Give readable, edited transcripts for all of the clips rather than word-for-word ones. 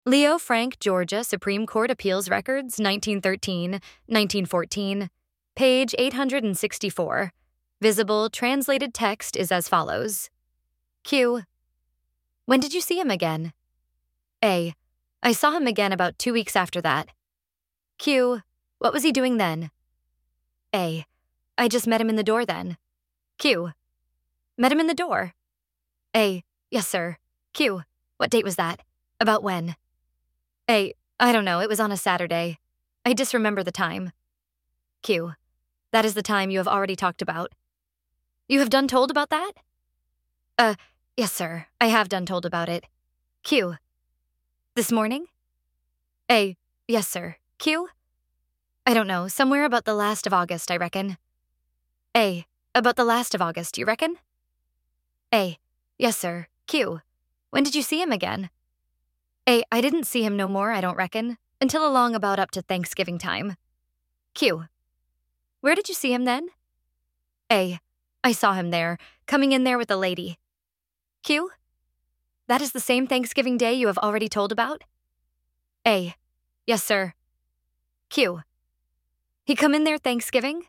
Leo Frank, Georgia, Supreme Court Appeals Records, 1913, 1914, page 864. Visible translated text is as follows. Q. When did you see him again? A. I saw him again about 2 weeks after that. Q. What was he doing then? A. I just met him in the door then. Q. Met him in the door? A. Yes, sir. Q. What date was that? About when? A. I don't know, it was on a Saturday. I disremember the time. Q. That is the time you have already talked about. You have done told about that? Yes, sir, I have done told about it. Q. This morning? A. Yes, sir. Q. I don't know, somewhere about the last of August, I reckon. A. About the last of August, you reckon? A. Yes, sir. Q. When did you see him again? A. I didn't see him no more, I don't reckon, until along about up to Thanksgiving time. Q. Where did you see him then? A. I saw him there, coming in there with a lady. Q. That is the same Thanksgiving Day you have already told about? A. Yes, sir. Q. He come in there Thanksgiving?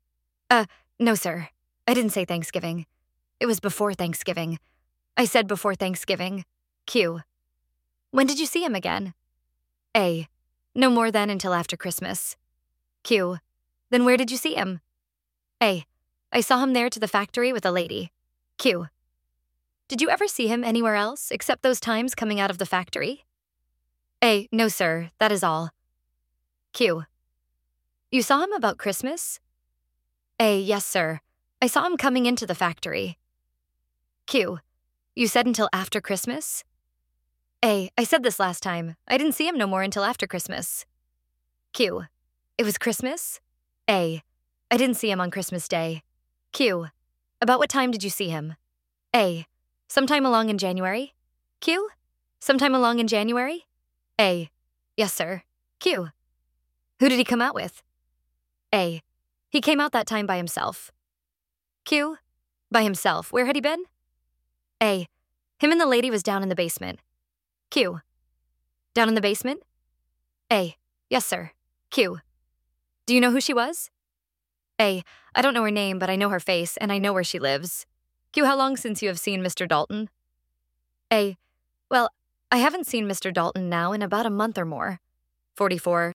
No, sir. I didn't say Thanksgiving. It was before Thanksgiving. I said before Thanksgiving. Q. When did you see him again? A. No more than until after Christmas. Q. Then where did you see him? A. I saw him there to the factory with a lady. Q. Did you ever see him anywhere else except those times coming out of the factory? A. No, sir. That is all. Q. You saw him about Christmas? A. Yes, sir. I saw him coming into the factory. Q. You said until after Christmas? A. I said this last time. I didn't see him no more until after Christmas. Q. It was Christmas? A. I didn't see him on Christmas Day. Q. About what time did you see him? A. Sometime along in January. Q. Sometime along in January? A. Yes, sir. Q. Who did he come out with? A. He came out that time by himself. Q. By himself. Where had he been? A. Him and the lady was down in the basement. Q. Down in the basement? A. Yes, sir. Q. Do you know who she was? A. I don't know her name, but I know her face, and I know where she lives. Q. How long since you have seen Mr. Dalton? A. Well, I haven't seen Mr. Dalton now in about a month or more. 44.